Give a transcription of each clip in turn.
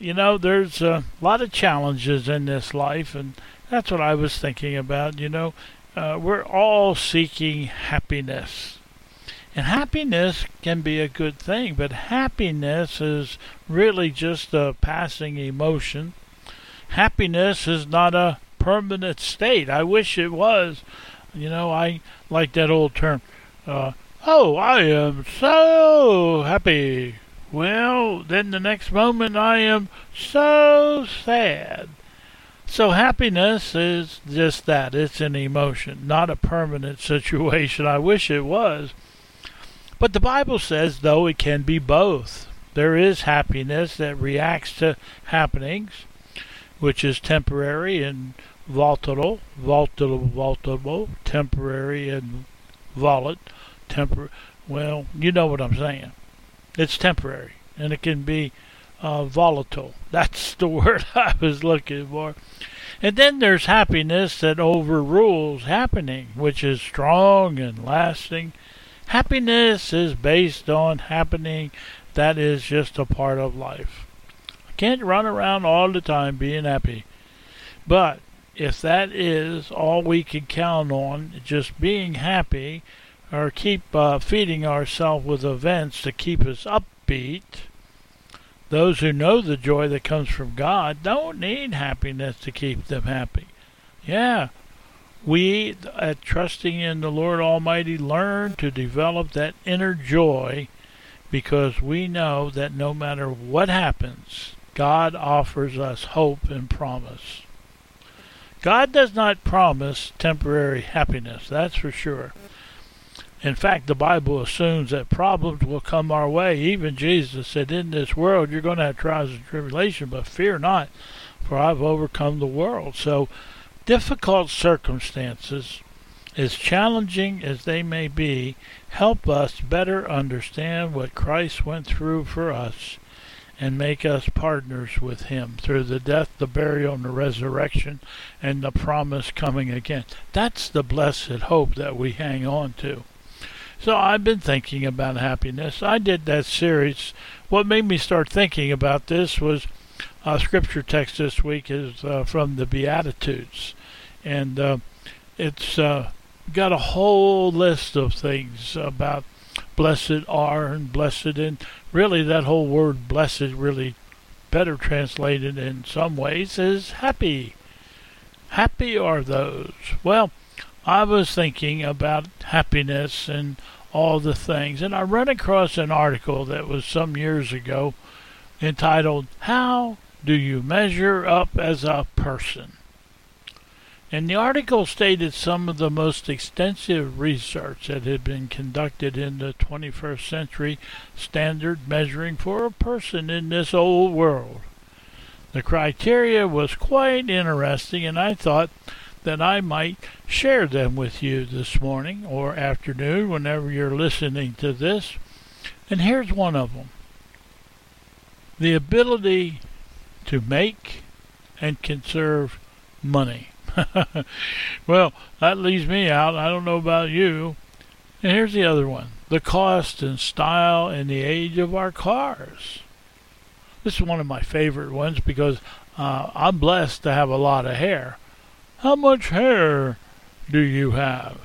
there's a lot of challenges in this life, and that's what I was thinking about. We're all seeking happiness. And happiness can be a good thing, but happiness is really just a passing emotion. Happiness is not a permanent state. I wish it was. I like that old term. Oh, I am so happy. Well, then the next moment I am so sad. So happiness is just that. It's an emotion, not a permanent situation. I wish it was. But the Bible says, though, it can be both. There is happiness that reacts to happenings, which is temporary and volatile, temporary and well, you know what I'm saying. It's temporary, and it can be volatile. That's the word I was looking for. And then there's happiness that overrules happening, which is strong and lasting. Happiness is based on happening that is just a part of life. I can't run around all the time being happy. But if that is all we can count on, just being happy, or keep feeding ourselves with events to keep us upbeat, those who know the joy that comes from God don't need happiness to keep them happy. Yeah, we, at trusting in the Lord Almighty, learn to develop that inner joy because we know that no matter what happens, God offers us hope and promise. God does not promise temporary happiness, that's for sure. In fact, the Bible assumes that problems will come our way. Even Jesus said, in this world you're going to have trials and tribulation, but fear not, for I've overcome the world. So difficult circumstances, as challenging as they may be, help us better understand what Christ went through for us and make us partners with him through the death, the burial, and the resurrection, and the promise coming again. That's the blessed hope that we hang on to. So I've been thinking about happiness. I did that series. What made me start thinking about this was a scripture text this week is from the Beatitudes. And it's got a whole list of things about blessed are and blessed, and really that whole word blessed really better translated in some ways is happy. Happy are those. Well, I was thinking about happiness and all the things, and I ran across an article that was some years ago entitled, How Do You Measure Up as a Person? And the article stated some of the most extensive research that had been conducted in the 21st century standard measuring for a person in this old world. The criteria was quite interesting, and I thought that I might share them with you this morning or afternoon whenever you're listening to this. And here's one of them. The ability to make and conserve money. Well, that leaves me out. I don't know about you. And here's the other one. The cost and style and the age of our cars. This is one of my favorite ones because I'm blessed to have a lot of hair. How much hair do you have?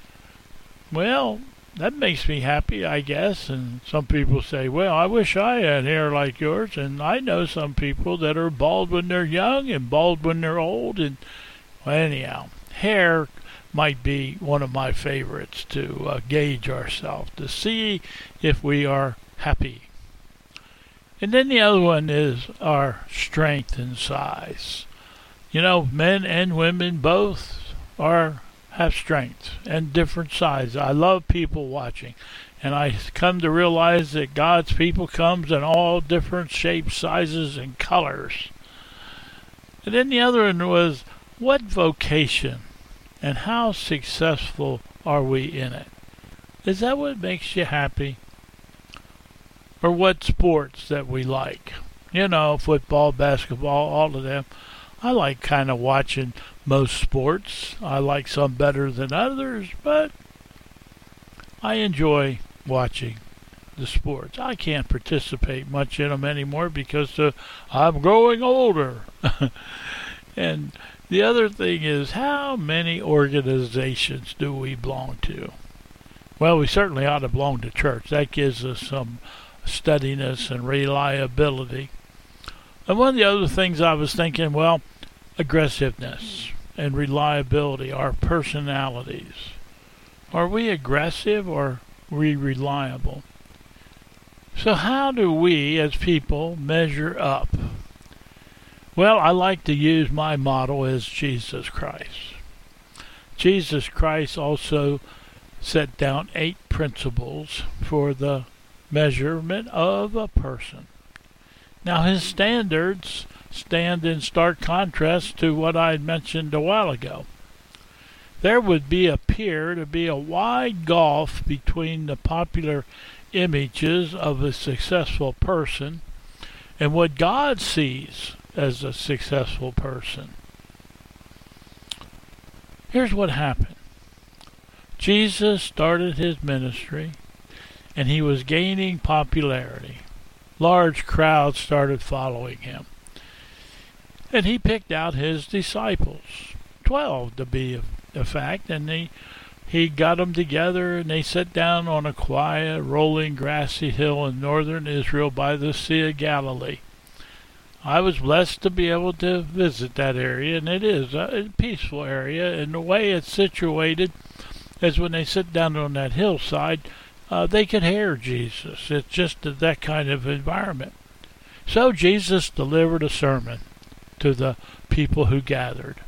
Well, that makes me happy, I guess. And some people say, well, I wish I had hair like yours. And I know some people that are bald when they're young and bald when they're old. And well, anyhow, hair might be one of my favorites to gauge ourselves, to see if we are happy. And then the other one is our strength and size. You know, men and women both have strength and different sizes. I love people watching, and I come to realize that God's people comes in all different shapes, sizes, and colors. And then the other one was, what vocation and how successful are we in it? Is that what makes you happy? Or what sports that we like? You know, football, basketball, all of them. I like kind of watching most sports. I like some better than others, but I enjoy watching the sports. I can't participate much in them anymore because I'm growing older. And the other thing is, how many organizations do we belong to? Well, we certainly ought to belong to church. That gives us some steadiness and reliability. And one of the other things I was thinking, well, aggressiveness and reliability, our personalities. Are we aggressive or are we reliable? So how do we as people measure up? Well, I like to use my model as Jesus Christ. Jesus Christ also set down 8 principles for the measurement of a person. Now, his standards stand in stark contrast to what I had mentioned a while ago. There would appear to be a wide gulf between the popular images of a successful person and what God sees as a successful person. Here's what happened. Jesus started his ministry and he was gaining popularity. Large crowds started following him. And he picked out his disciples, 12 to be a fact, and he got them together and they sat down on a quiet, rolling, grassy hill in northern Israel by the Sea of Galilee. I was blessed to be able to visit that area, and it is a peaceful area, and the way it's situated is when they sit down on that hillside, they could hear Jesus. It's just that kind of environment. So Jesus delivered a sermon to the people who gathered.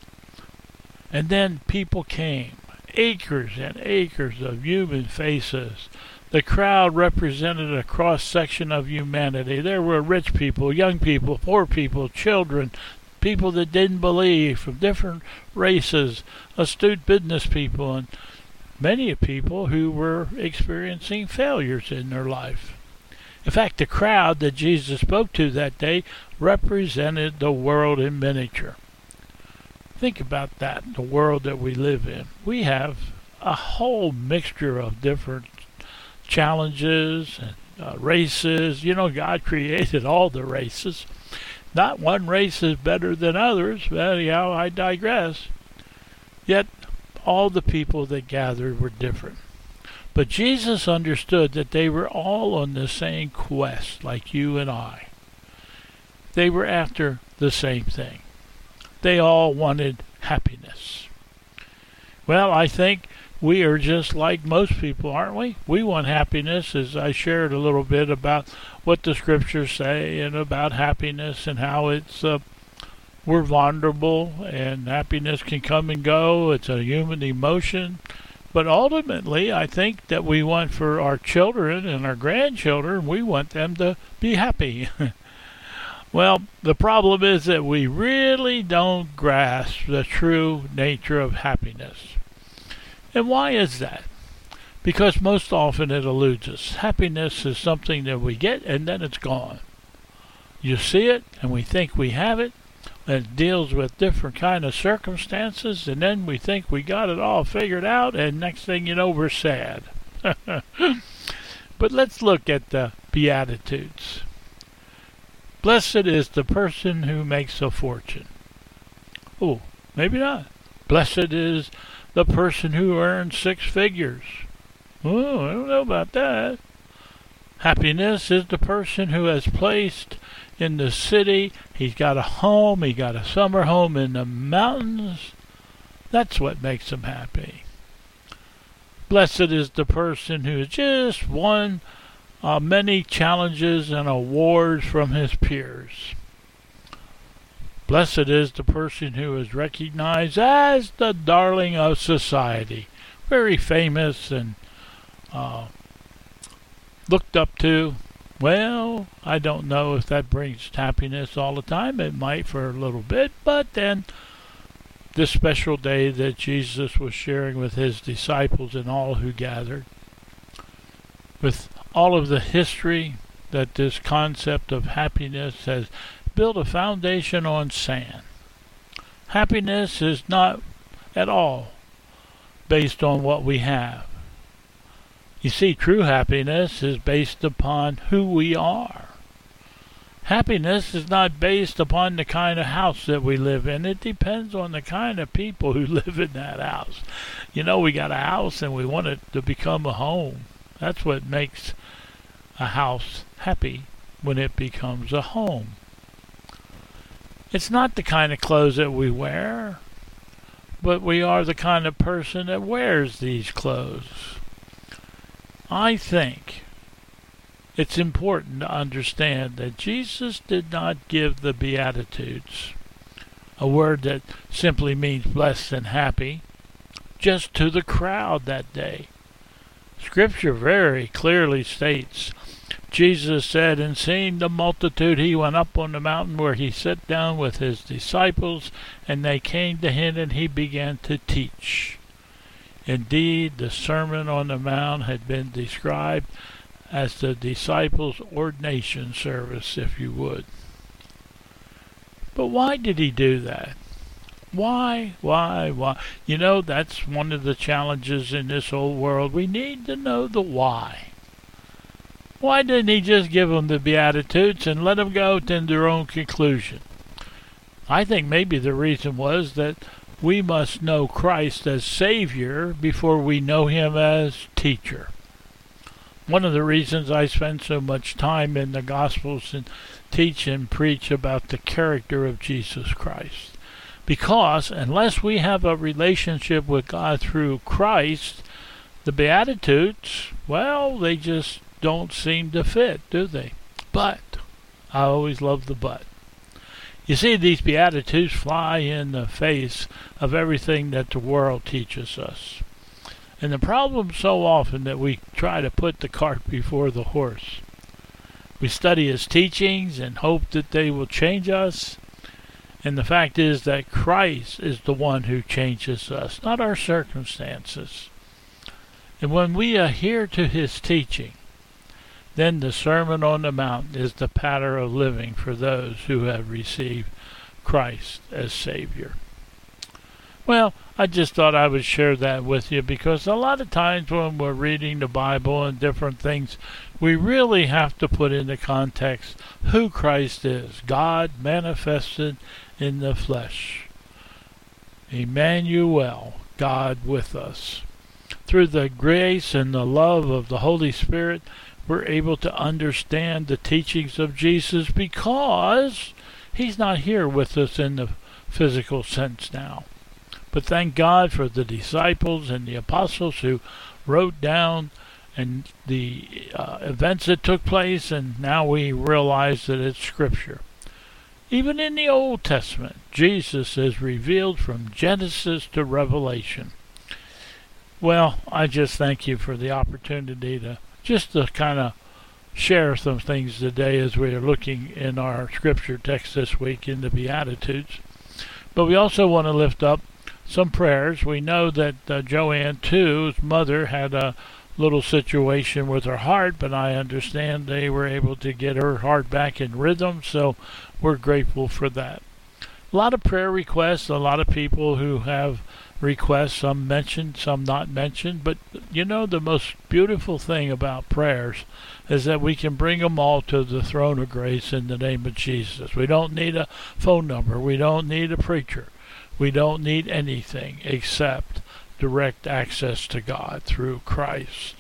And then people came, acres and acres of human faces. The crowd represented a cross-section of humanity. There were rich people, young people, poor people, children, people that didn't believe, from different races, astute business people, and many people who were experiencing failures in their life. In fact, the crowd that Jesus spoke to that day represented the world in miniature. Think about that, the world that we live in. We have a whole mixture of different challenges and races. You know, God created all the races. Not one race is better than others. But anyhow, I digress. Yet, all the people that gathered were different. But Jesus understood that they were all on the same quest, like you and I. They were after the same thing. They all wanted happiness. Well, I think we are just like most people, aren't we? We want happiness, as I shared a little bit about what the scriptures say and about happiness and how it's we're vulnerable and happiness can come and go. It's a human emotion. But ultimately, I think that we want for our children and our grandchildren, we want them to be happy. Well, the problem is that we really don't grasp the true nature of happiness. And why is that? Because most often it eludes us. Happiness is something that we get and then it's gone. You see it and we think we have it. And it deals with different kind of circumstances, and then we think we got it all figured out, and next thing you know, we're sad. But let's look at the Beatitudes. Blessed is the person who makes a fortune. Oh, maybe not. Blessed is the person who earns 6 figures. Oh, I don't know about that. Happiness is the person who has placed in the city. He's got a home. He got a summer home in the mountains. That's what makes him happy. Blessed is the person who has just won many challenges and awards from his peers. Blessed is the person who is recognized as the darling of society. Very famous and looked up to. Well, I don't know if that brings happiness all the time. It might for a little bit, but then this special day that Jesus was sharing with his disciples and all who gathered, with all of the history that this concept of happiness has built a foundation on sand. Happiness is not at all based on what we have. You see, true happiness is based upon who we are. Happiness is not based upon the kind of house that we live in. It depends on the kind of people who live in that house. You know, we got a house and we want it to become a home. That's what makes a house happy, when it becomes a home. It's not the kind of clothes that we wear, but we are the kind of person that wears these clothes. I think it's important to understand that Jesus did not give the Beatitudes, a word that simply means blessed and happy, just to the crowd that day. Scripture very clearly states, Jesus said, and seeing the multitude, he went up on the mountain where he sat down with his disciples, and they came to him, and he began to teach. Indeed, the Sermon on the Mount had been described as the disciples' ordination service, if you would. But why did he do that? Why? You know, that's one of the challenges in this old world. We need to know the why. Why didn't he just give them the Beatitudes and let them go to their own conclusion? I think maybe the reason was that we must know Christ as Savior before we know him as teacher. One of the reasons I spend so much time in the Gospels and teach and preach about the character of Jesus Christ. Because unless we have a relationship with God through Christ, the Beatitudes, well, they just don't seem to fit, do they? But, I always love the but. You see, these Beatitudes fly in the face of everything that the world teaches us. And the problem so often that we try to put the cart before the horse. We study his teachings and hope that they will change us. And the fact is that Christ is the one who changes us, not our circumstances. And when we adhere to his teaching, then the Sermon on the Mount is the pattern of living for those who have received Christ as Savior. Well, I just thought I would share that with you because a lot of times when we're reading the Bible and different things, we really have to put into context who Christ is. God manifested in the flesh. Emmanuel, God with us. Through the grace and the love of the Holy Spirit, we're able to understand the teachings of Jesus because he's not here with us in the physical sense now. But thank God for the disciples and the apostles who wrote down and the events that took place, and now we realize that it's Scripture. Even in the Old Testament, Jesus is revealed from Genesis to Revelation. Well, I just thank you for the opportunity to kind of share some things today as we are looking in our Scripture text this week in the Beatitudes. But we also want to lift up some prayers. We know that Joanne, too, his mother, had a little situation with her heart, but I understand they were able to get her heart back in rhythm, so we're grateful for that. A lot of prayer requests, a lot of people who have requests, some mentioned, some not mentioned, but you know the most beautiful thing about prayers is that we can bring them all to the throne of grace in the name of Jesus. We don't need a phone number, we don't need a preacher, we don't need anything except direct access to God through Christ.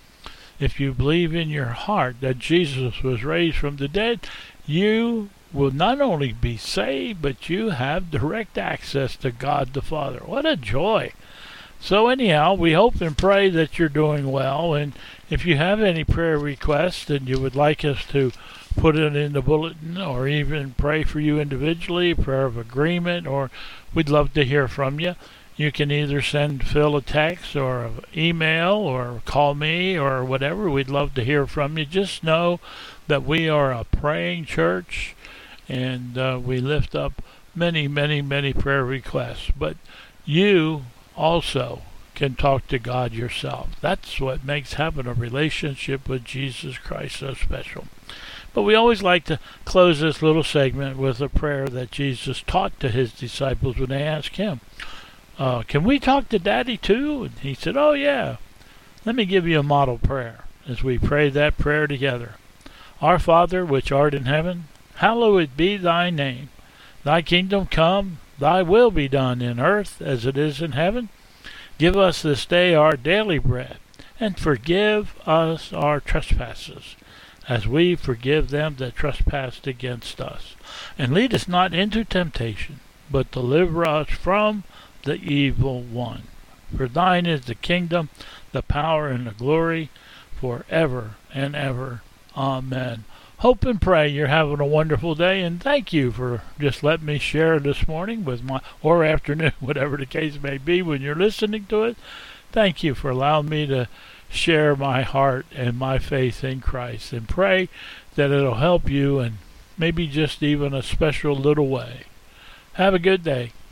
If you believe in your heart that Jesus was raised from the dead, you will not only be saved, but you have direct access to God the Father. What a joy! So anyhow, we hope and pray that you're doing well, and if you have any prayer requests and you would like us to put it in the bulletin or even pray for you individually, prayer of agreement, or we'd love to hear from you. You can either send Phil a text or an email or call me or whatever. We'd love to hear from you. Just know that we are a praying church, and we lift up many, many, many prayer requests. But you also can talk to God yourself. That's what makes having a relationship with Jesus Christ so special. But we always like to close this little segment with a prayer that Jesus taught to his disciples when they asked him, can we talk to Daddy too? And he said, oh yeah. Let me give you a model prayer as we pray that prayer together. Our Father, which art in heaven, hallowed be thy name. Thy kingdom come, thy will be done in earth as it is in heaven. Give us this day our daily bread, and forgive us our trespasses, as we forgive them that trespass against us. And lead us not into temptation, but deliver us from the evil one. For thine is the kingdom, the power, and the glory, forever and ever. Amen. Hope and pray you're having a wonderful day, and thank you for just letting me share this morning with or afternoon, whatever the case may be when you're listening to it. Thank you for allowing me to share my heart and my faith in Christ, and pray that it'll help you in maybe just even a special little way. Have a good day.